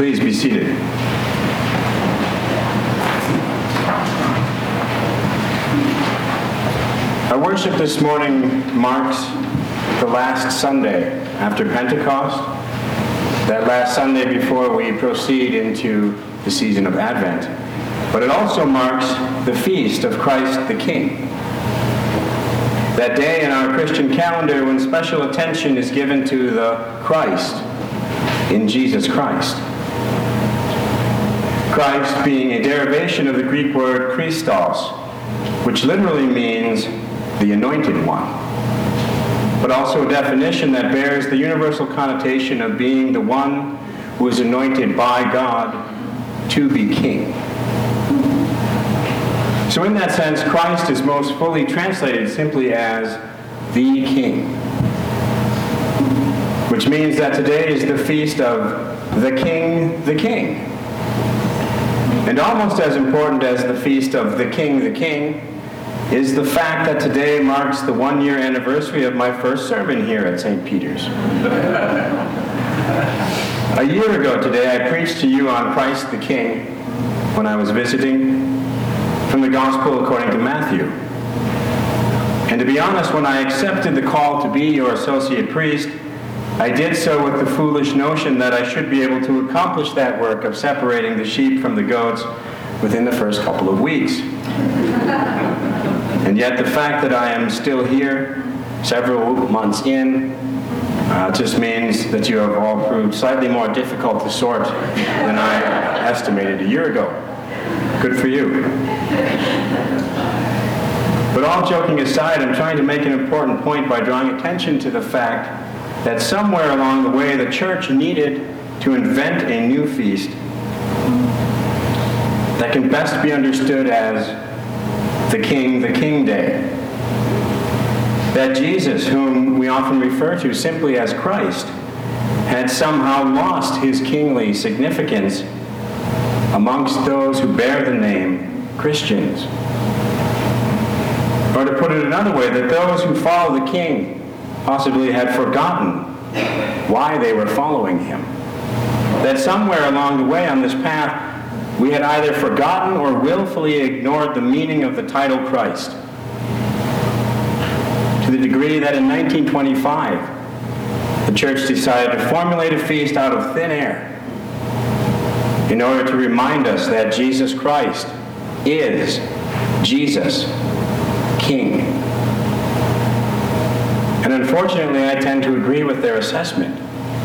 Please be seated. Our worship this morning marks the last Sunday after Pentecost, that last Sunday before we proceed into the season of Advent. But it also marks the feast of Christ the King. That day in our Christian calendar when special attention is given to the Christ in Jesus Christ. Christ being a derivation of the Greek word Christos, which literally means the anointed one, but also a definition that bears the universal connotation of being the one who is anointed by God to be king. So in that sense, Christ is most fully translated simply as the King, which means that today is the feast of the King, the King. And almost as important as the feast of the King is the fact that today marks the one-year anniversary of my first sermon here at St. Peter's. A year ago today, I preached to you on Christ the King when I was visiting from the Gospel according to Matthew. And to be honest, when I accepted the call to be your associate priest, I did so with the foolish notion that I should be able to accomplish that work of separating the sheep from the goats within the first couple of weeks. And yet the fact that I am still here several months in just means that you have all proved slightly more difficult to sort than I estimated a year ago. Good for you. But all joking aside, I'm trying to make an important point by drawing attention to the fact that somewhere along the way the church needed to invent a new feast that can best be understood as the King Day. That Jesus, whom we often refer to simply as Christ, had somehow lost his kingly significance amongst those who bear the name Christians. Or to put it another way, that those who follow the King possibly had forgotten why they were following him. That somewhere along the way on this path, we had either forgotten or willfully ignored the meaning of the title Christ. To the degree that in 1925, the church decided to formulate a feast out of thin air in order to remind us that Jesus Christ is Jesus, King. And unfortunately, I tend to agree with their assessment.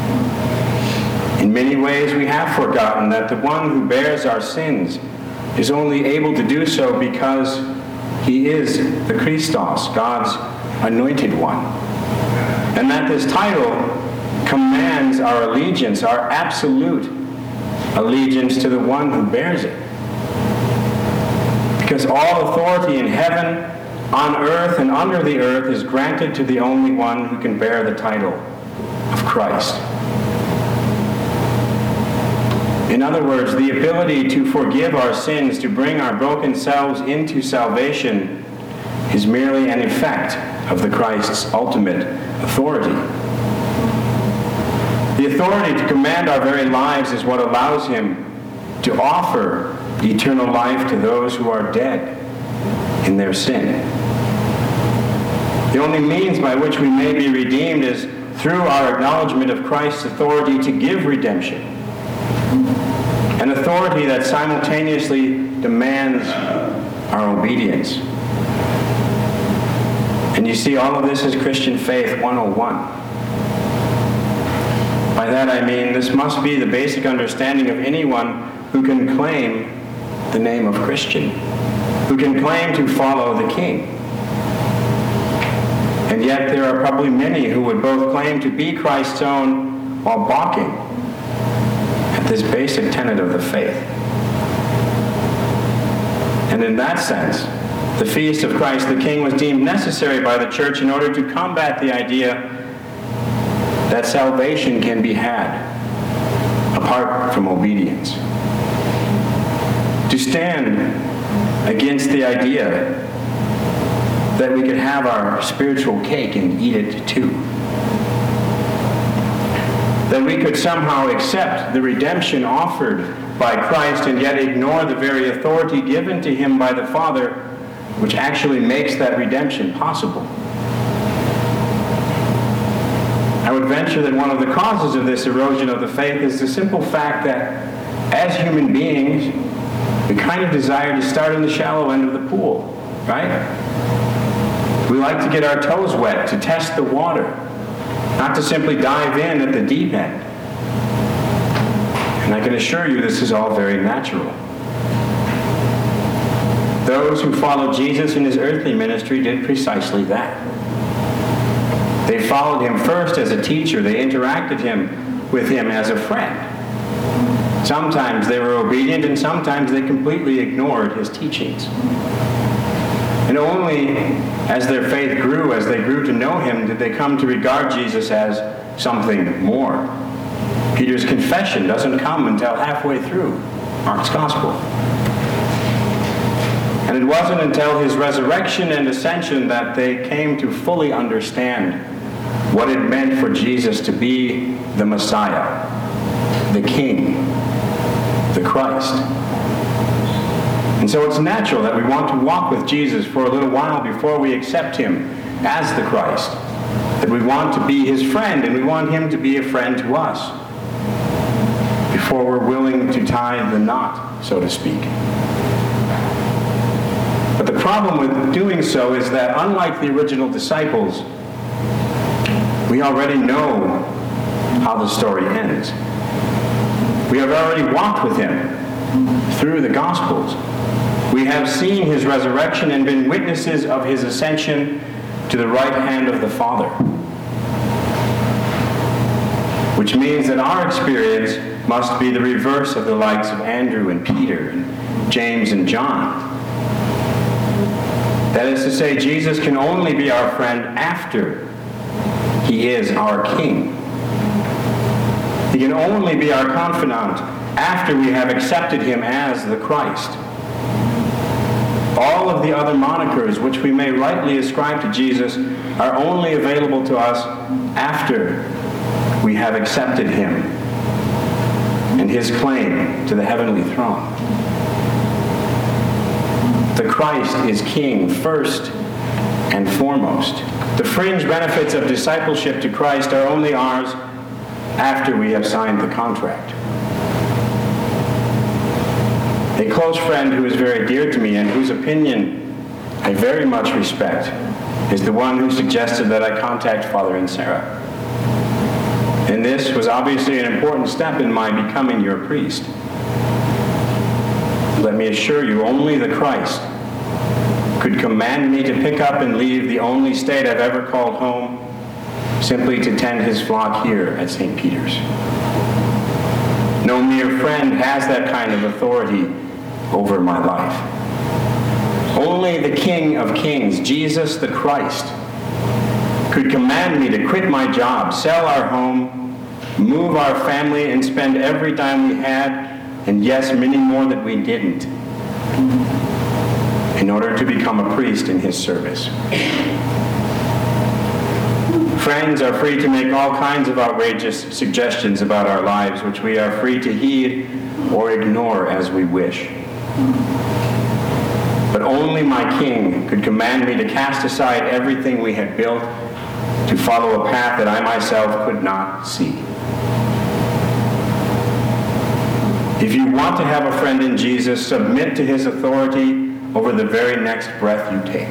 In many ways, we have forgotten that the one who bears our sins is only able to do so because he is the Christos, God's anointed one. And that this title commands our allegiance, our absolute allegiance to the one who bears it. Because all authority in heaven, on earth, and under the earth is granted to the only one who can bear the title of Christ. In other words, the ability to forgive our sins, to bring our broken selves into salvation, is merely an effect of the Christ's ultimate authority. The authority to command our very lives is what allows him to offer eternal life to those who are dead in their sin. The only means by which we may be redeemed is through our acknowledgement of Christ's authority to give redemption, an authority that simultaneously demands our obedience. And you see, all of this is Christian Faith 101. By that I mean this must be the basic understanding of anyone who can claim the name of Christian, who can claim to follow the King. And yet there are probably many who would both claim to be Christ's own while balking at this basic tenet of the faith. And in that sense, the feast of Christ the King was deemed necessary by the church in order to combat the idea that salvation can be had apart from obedience. To stand against the idea that we could have our spiritual cake and eat it too. that we could somehow accept the redemption offered by Christ and yet ignore the very authority given to him by the Father, which actually makes that redemption possible. I would venture that one of the causes of this erosion of the faith is the simple fact that as human beings, we kind of desire to start in the shallow end of the pool, right? We like to get our toes wet, to test the water, not to simply dive in at the deep end. And I can assure you this is all very natural. Those who followed Jesus in his earthly ministry did precisely that. They followed him first as a teacher. They interacted with him as a friend. Sometimes they were obedient, and sometimes they completely ignored his teachings. And only as their faith grew, as they grew to know him, did they come to regard Jesus as something more. Peter's confession doesn't come until halfway through Mark's Gospel. And it wasn't until his resurrection and ascension that they came to fully understand what it meant for Jesus to be the Messiah, the King, the Christ. And so it's natural that we want to walk with Jesus for a little while before we accept him as the Christ. That we want to be his friend, and we want him to be a friend to us before we're willing to tie the knot, so to speak. But the problem with doing so is that unlike the original disciples, we already know how the story ends. We have already walked with him through the Gospels. We have seen his resurrection and been witnesses of his ascension to the right hand of the Father. Which means that our experience must be the reverse of the likes of Andrew and Peter and James and John. That is to say, Jesus can only be our friend after he is our King. He can only be our confidant after we have accepted him as the Christ. All of the other monikers which we may rightly ascribe to Jesus are only available to us after we have accepted him and his claim to the heavenly throne. The Christ is King first and foremost. The fringe benefits of discipleship to Christ are only ours after we have signed the contract. A close friend who is very dear to me and whose opinion I very much respect is the one who suggested that I contact Father and Sarah. And this was obviously an important step in my becoming your priest. Let me assure you, only the Christ could command me to pick up and leave the only state I've ever called home simply to tend his flock here at St. Peter's. No mere friend has that kind of authority over my life. Only the King of Kings, Jesus the Christ, could command me to quit my job, sell our home, move our family, and spend every dime we had, and yes, many more that we didn't, in order to become a priest in his service. Friends are free to make all kinds of outrageous suggestions about our lives, which we are free to heed or ignore as we wish. But only my King could command me to cast aside everything we had built to follow a path that I myself could not see. If you want to have a friend in Jesus, submit to his authority over the very next breath you take.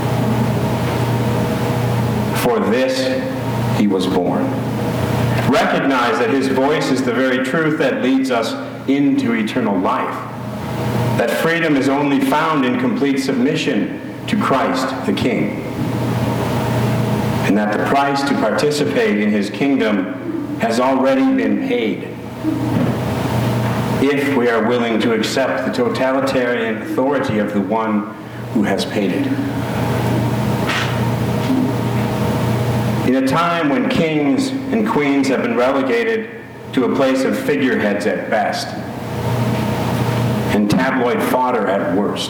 For this he was born. Recognize that his voice is the very truth that leads us into eternal life. That freedom is only found in complete submission to Christ the King. And that the price to participate in his kingdom has already been paid, if we are willing to accept the totalitarian authority of the one who has paid it. In a time when kings and queens have been relegated to a place of figureheads at best, and tabloid fodder at worst,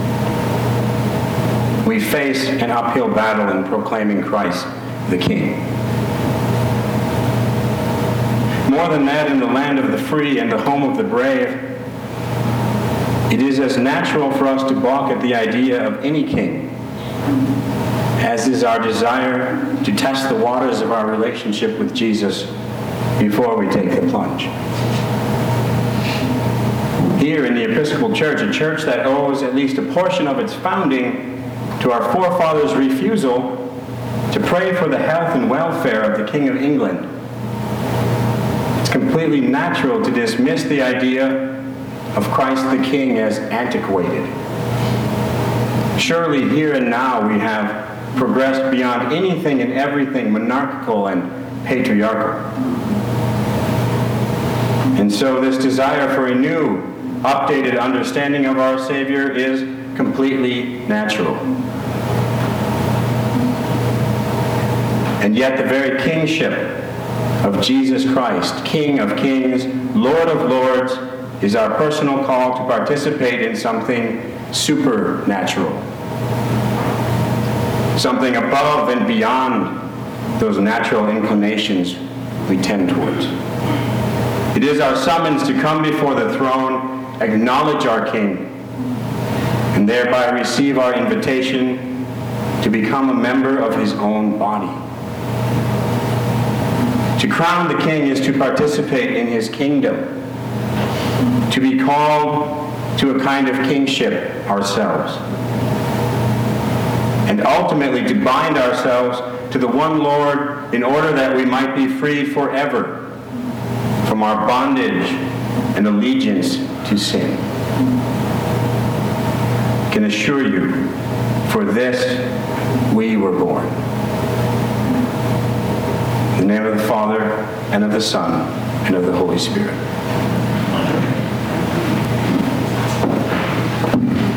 we face an uphill battle in proclaiming Christ the King. more than that, in the land of the free and the home of the brave, it is as natural for us to balk at the idea of any king as is our desire to test the waters of our relationship with Jesus before we take the plunge. Here in the Episcopal Church, a church that owes at least a portion of its founding to our forefathers' refusal to pray for the health and welfare of the King of England, it's completely natural to dismiss the idea of Christ the King as antiquated. Surely here and now we have progressed beyond anything and everything monarchical and patriarchal. And so this desire for a new, updated understanding of our Savior is completely natural. And yet the very kingship of Jesus Christ, King of kings, Lord of lords, is our personal call to participate in something supernatural. Something above and beyond those natural inclinations we tend towards. It is our summons to come before the throne, acknowledge our King, and thereby receive our invitation to become a member of his own body. To crown the King is to participate in his kingdom, to be called to a kind of kingship ourselves, and ultimately to bind ourselves to the one Lord in order that we might be freed forever from our bondage and allegiance to sin. I can assure you, for this we were born. In the name of the Father, and of the Son, and of the Holy Spirit.